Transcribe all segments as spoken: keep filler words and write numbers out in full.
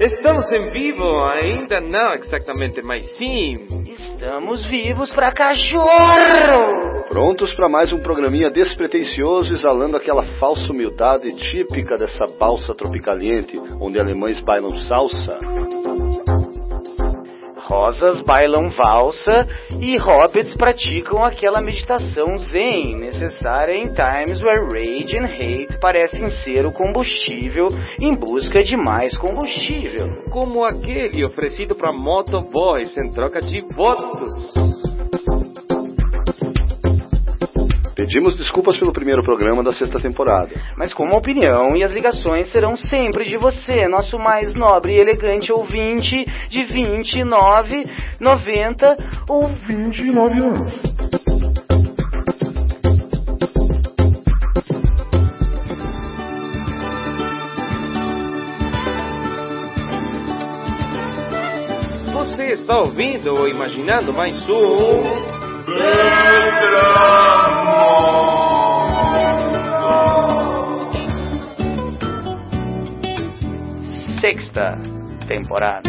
Estamos em vivo, ainda não exatamente, mas sim. Estamos vivos pra cachorro! Prontos para mais um programinha despretensioso, exalando aquela falsa humildade típica dessa balsa tropicaliente, onde alemães bailam salsa. Rosas bailam valsa e hobbits praticam aquela meditação zen necessária em times where rage and hate parecem ser o combustível em busca de mais combustível. Como aquele oferecido para motoboys em troca de votos. Pedimos desculpas pelo primeiro programa da sexta temporada. Mas como a opinião e as ligações serão sempre de você, nosso mais nobre e elegante ouvinte de vinte e nove, noventa ou vinte e nove anos. Você está ouvindo ou imaginando mais um... Sexta temporada.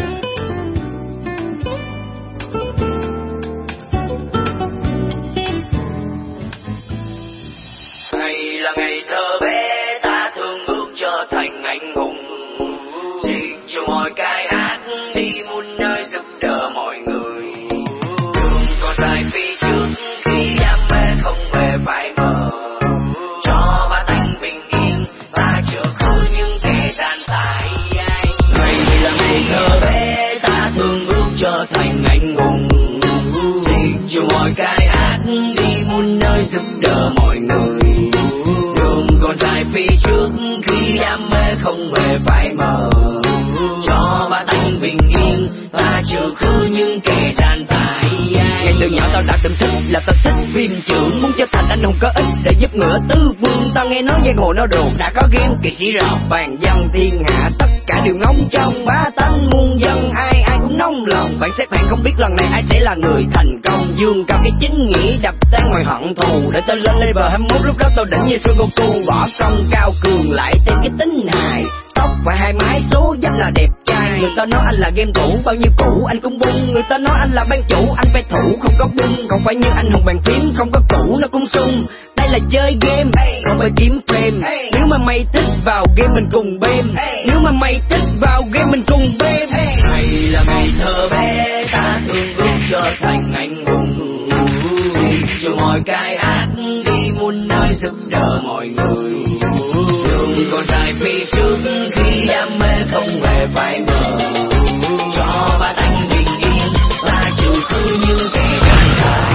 Ngày là ngày thơ bé, ta thương ước trở thành anh hùng, diệt cho mọi cái ác đi muôn nơi giúp đỡ mọi người. Đường còn dài phía trước khi đam mê không hề phải mờ, cho ba tánh bình yên ta chưa khứ những kẻ gian tải. Ngày là ngày thơ bé, ta thương ước trở thành anh hùng, diệt cho mọi cái ác đi muôn nơi giúp đỡ mọi người. Đường còn dài phía trước khi đam mê không hề phải mờ, cho ba tánh bình yên ta trừ khứ những kẻ gian tải. Ngày từ nhỏ tao đã từng thích là tao thích phim trưởng, muốn trở thành anh hùng có ích để giúp ngựa tứ phương. Tao nghe nói giang hồ nó đồn đã có game kỵ sĩ rào vàng dân thiên hạ, tất cả đều ngóng trong bá tánh muôn dân, ai ai cũng nóng lòng. Bạn xếp hạng không biết lần này ai sẽ là người thành công, dương cao cái chính nghĩa đập tan ngoài hận thù, để tao lên level hai mươi mốt, lúc đó tao đỉnh như Son Goku, võ công cao cường lại thêm cái tính hài, tóc và hai mái số rất là đẹp trai. Người ta nói anh là game thủ, bao nhiêu cũ anh cũng bung. Người ta nói anh là ban chủ, anh phải thủ không có bung. Không phải như anh hùng bàn phím, không có cũ nó cũng sung. Đây là chơi game, không phải kiếm frame. Nếu mà mày thích vào game mình cùng bêm, nếu mà mày thích vào game mình cùng bêm. Ngày là ngày thơ bé, ta thương ước trở thành anh hùng, diệt cho mọi cái ác đi muôn nơi giúp đỡ mọi người. Đường còn dài phía trước khi đam mê không hề phải mờ, cho ba tánh bình yên ta trừ khứ những kẻ gian tải.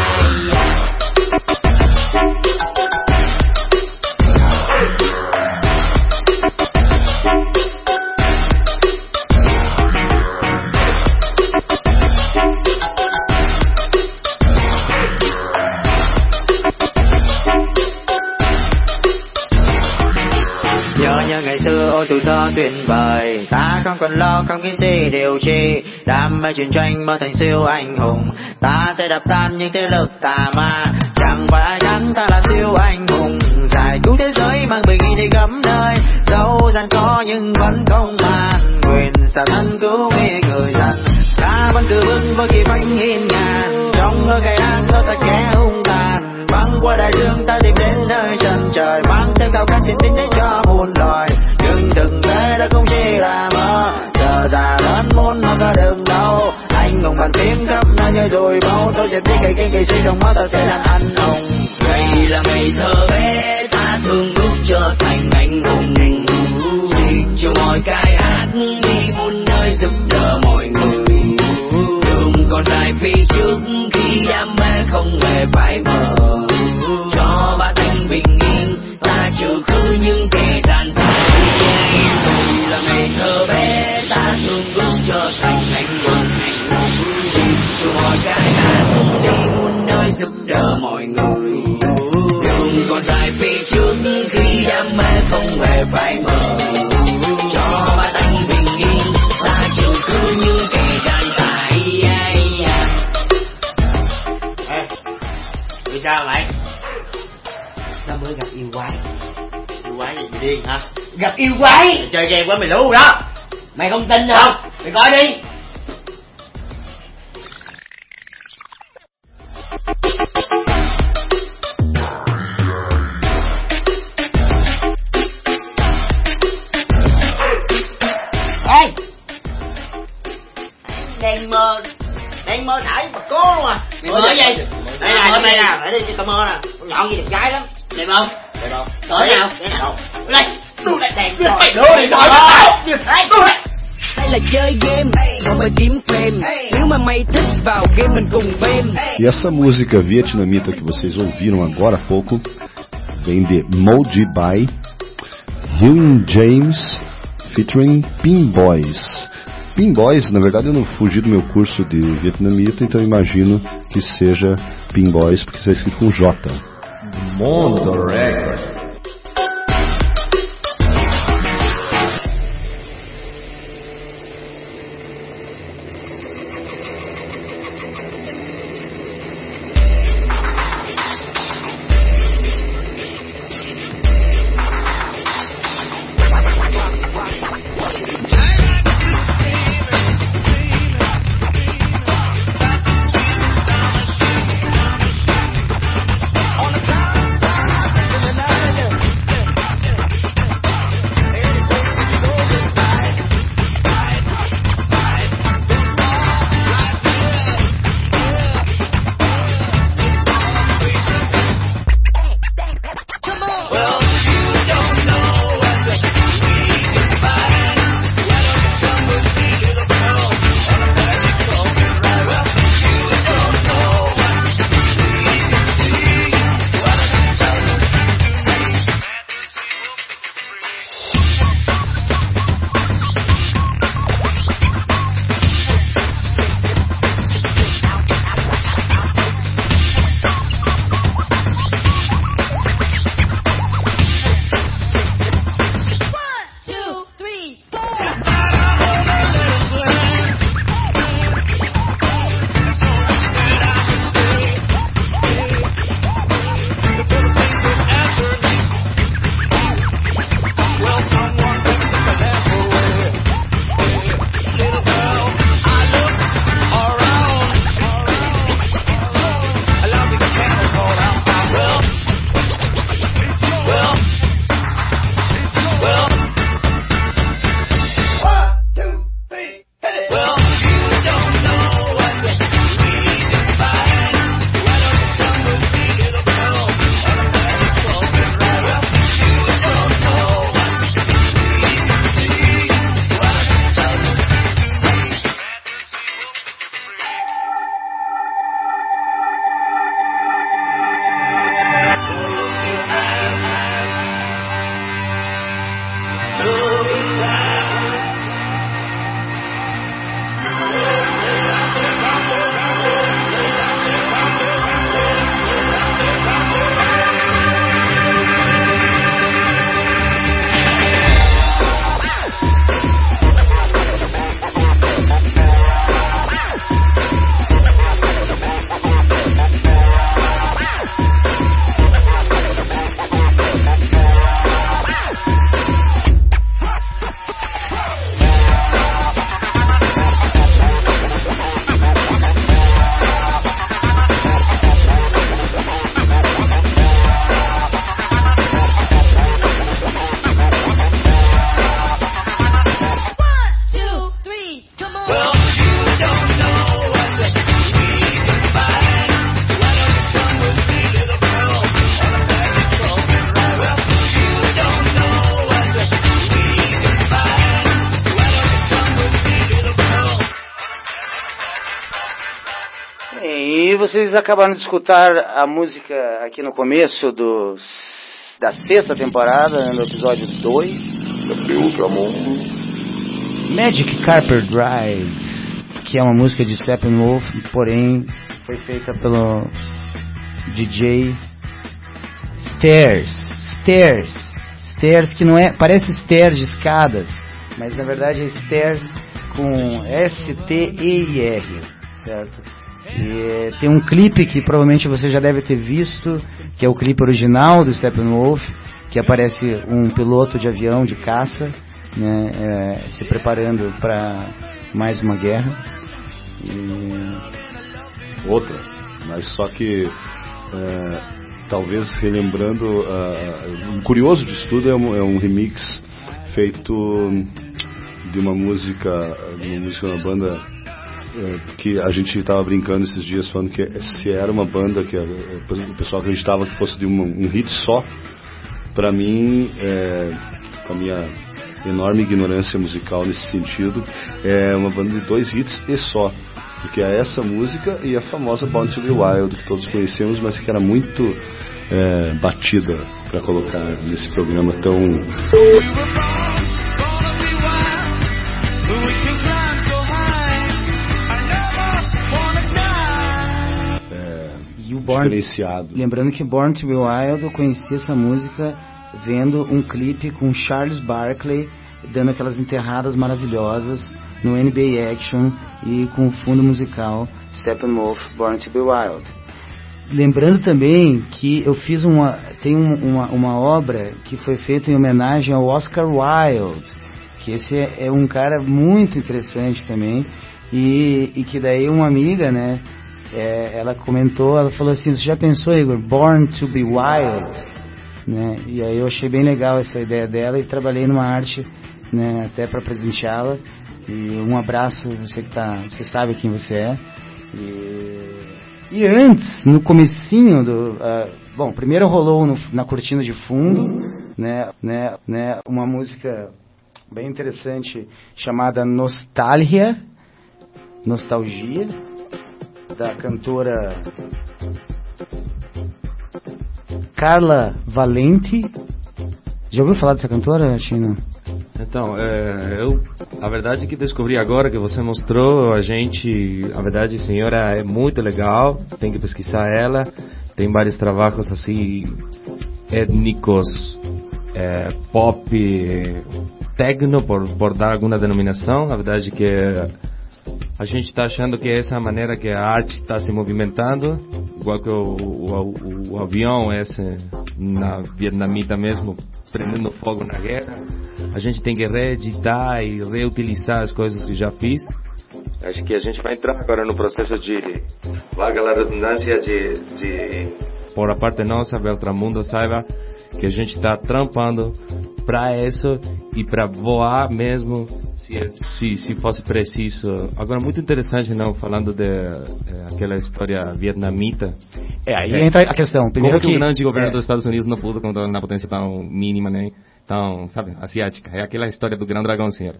Ngày xưa ôi tuổi thơ tuyệt vời, ta không còn lo không kiến thi điều chi, đam mê truyền tranh mơ thành siêu anh hùng, ta sẽ đập tan những thế lực tà ma. Chẳng phải ai thắng ta là siêu anh hùng, giải cứu thế giới mang bình yên đi khắp nơi, dẫu gian khó nhưng vẫn không màn, quyền xả thân cứu nghe người dân. Ta vẫn cứ vững với kỳ phanh hiên ngàn, trong lối ngày đang có ta kẻ hung tàn, băng qua đại dương ta tìm đến nơi chân trời, mang theo cao khát thiên tính đến cho muôn loài. Nhưng thực tế đã không chỉ là mơ, giờ già lớn muốn nó có đường đâu. Anh hùng bàn phím khắp nơi như rồi máu, tôi dẹp đi cây cây cây suy trong máu ta sẽ là anh hùng. Ngày là ngày thơ bé, ta thương ước trở thành anh hùng, diệt cho mọi cái ác đi muôn nơi giúp đỡ mọi người. Đường còn dài phía trước khi đam mê không hề phải mờ, cho ba tánh bình yên ta trừ khứ những kẻ gian tải. Ngày là ngày thơ bé, ta thương ước trở thành anh hùng, diệt cho mọi cái ác đi muôn nơi giúp đỡ mọi người. Đường còn dài phía trước khi đam mê không hề phải mờ, cho ba tánh bình yên ta trừ khứ những kẻ gian tải. Ê, vì sao vậy? Tao mới gặp yêu quái. Yêu quái gì mày điên hả? Gặp yêu quái. Chơi game quá mày lú đó. Mày không tin đâu, mày coi đi. Ê, đang mơ, đang mơ thải mà có luôn à. Mày mơ gì? Đây nè, đây nè, để đi cho tao mơ nè. Con nhọn gì đẹp gái lắm. Đẹp không? Đẹp không? Cỡ nào? Để nào? Đây, đu lại đèn rồi. Đu đi rồi. Đây, đu lại. Đây là chơi game, không phải kiếm frame. Nếu mà mày thích vào game mình cùng bem. E essa música vietnamita que vocês ouviram agora há pouco vem de Moji by Huey James featuring Pinboys. Pinboys, na verdade eu não fugi do meu curso de vietnamita, então eu imagino que seja Pinboys porque está escrito com J. Mondo Records. E vocês acabaram de escutar a música aqui no começo do, da sexta temporada, no episódio dois. Magic Carpet Drive, que é uma música de Steppenwolf, porém foi feita pelo D J Stairs. Stairs. Stairs, que não é... Parece stairs de escadas, mas na verdade é Stairs com S T E I R, certo? E tem um clipe que provavelmente você já deve ter visto, que é o clipe original do Steppenwolf, que aparece um piloto de avião de caça né, é, se preparando para mais uma guerra. E... Outra, mas só que é, talvez relembrando, uh, um curioso de estudo é um, é um remix feito de uma música, de uma música, uma banda é, que a gente estava brincando esses dias falando que se era uma banda que o pessoal acreditava que fosse de uma, um hit só. Para mim, é, com a minha enorme ignorância musical nesse sentido, é uma banda de dois hits e só, porque é essa música e a famosa Born to Be Wild, que todos conhecemos, mas que era muito é, batida para colocar nesse programa tão... Born, diferenciado. Lembrando que Born to Be Wild, eu conheci essa música vendo um clipe com Charles Barkley dando aquelas enterradas maravilhosas no N B A Action e com o fundo musical Steppenwolf, Born to Be Wild. Lembrando também que eu fiz uma tem uma, uma obra que foi feita em homenagem ao Oscar Wilde, que esse é, é um cara muito interessante também, e, e que daí uma amiga, né, É, ela comentou, ela falou assim, você já pensou, Igor, Born to be Wild? Né? E aí eu achei bem legal essa ideia dela e trabalhei numa arte, né, até para presenteá-la. E um abraço, você que tá, você sabe quem você é. E, e antes, no comecinho do... Uh, bom, primeiro rolou no, na cortina de fundo, né, né, né, uma música bem interessante chamada Nostalgia, Nostalgia, da cantora Carla Valente. Já ouviu falar dessa cantora, China? Então, é, eu, a verdade é que descobri agora que você mostrou a gente, a verdade, senhora, é muito legal, tem que pesquisar ela, tem vários trabalhos assim, étnicos, é, pop, techno, por, por dar alguma denominação. A verdade é que a gente está achando que essa é a maneira que a arte está se movimentando, igual que o, o, o avião esse na vietnamita mesmo, prendendo fogo na guerra. A gente tem que reeditar e reutilizar as coisas que já fiz. Acho que a gente vai entrar agora no processo de, vaga a redundância, de, de... Por a parte nossa, Beltramundo saiba que a gente está trampando para isso e para voar mesmo, se, se, se fosse preciso. Agora, muito interessante, não, falando de, de aquela história vietnamita. É, aí é, entra a questão. Primeiro como que, que o grande governo é, dos Estados Unidos não pudo controlar na potência tão mínima, né? Tão, sabe, asiática. É aquela história do grande dragão, senhor.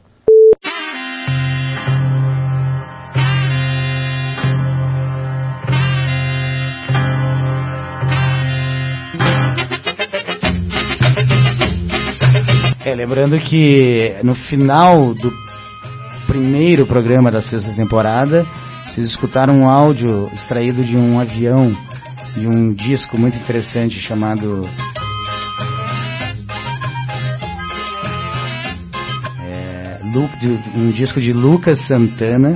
É, lembrando que no final do primeiro programa da sexta temporada, vocês escutaram um áudio extraído de um avião, de um disco muito interessante chamado é, um disco de Lucas Santana,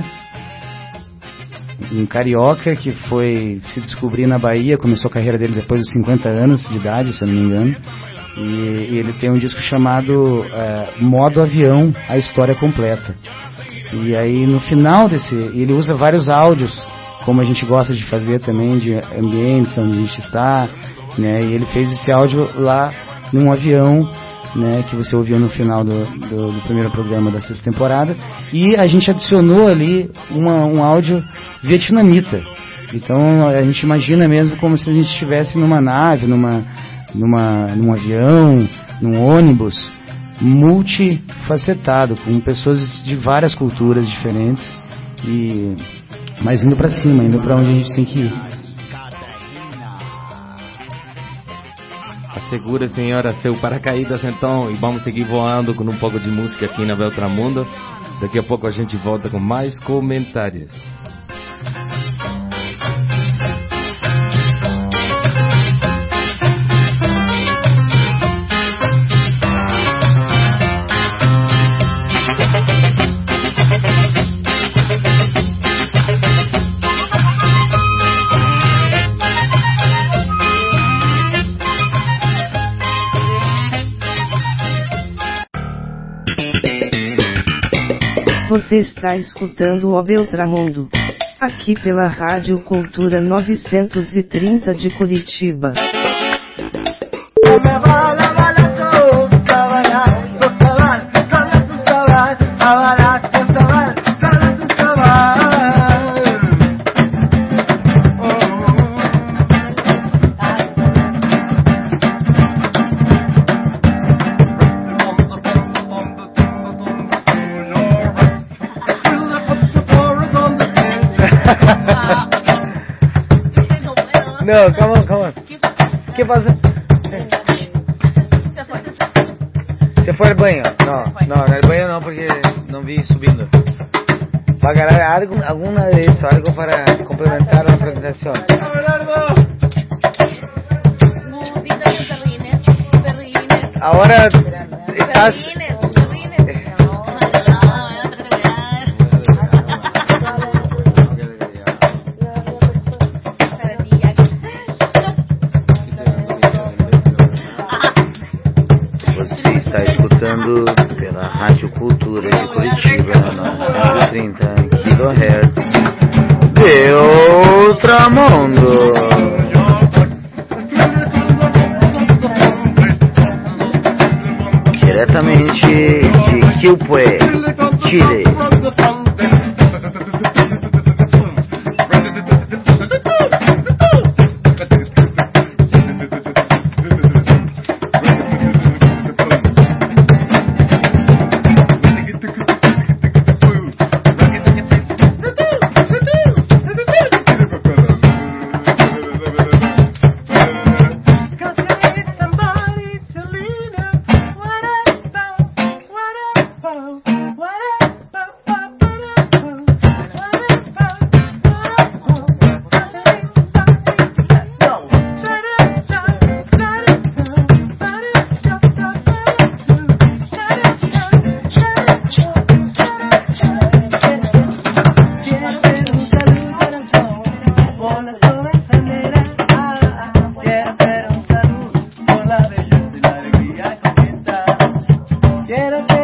um carioca que foi se descobrir na Bahia, começou a carreira dele depois dos cinquenta anos de idade, se eu não me engano. E, e ele tem um disco chamado uh, Modo Avião, a história completa. E aí no final desse, ele usa vários áudios, como a gente gosta de fazer também, de ambientes onde a gente está, né? E ele fez esse áudio lá num avião, né, que você ouviu no final do, do, do primeiro programa da sexta temporada. E a gente adicionou ali uma, um áudio vietnamita. Então a gente imagina mesmo como se a gente estivesse numa nave, numa... Numa, num avião, num ônibus multifacetado, com pessoas de várias culturas diferentes, e mas indo pra cima, indo pra onde a gente tem que ir. Assegura, senhora, seu paracaídas então, e vamos seguir voando com um pouco de música aqui na Beltramundo. Daqui a pouco a gente volta com mais comentários. Você está escutando o Beltramundo, aqui pela Rádio Cultura novecentos e trinta de Curitiba. No, come on, come on. ¿Qué pasa? ¿Se fue al baño? No, no, en el baño no, porque no vi subiendo. ¿Va a ganar algo, alguna de eso, algo para complementar la presentación? Ahora estás... Pela Rádio Cultura de Curitiba, novecentos e trinta kilohertz, Beltramundo. Diretamente de Quilpué, Chile. Quiero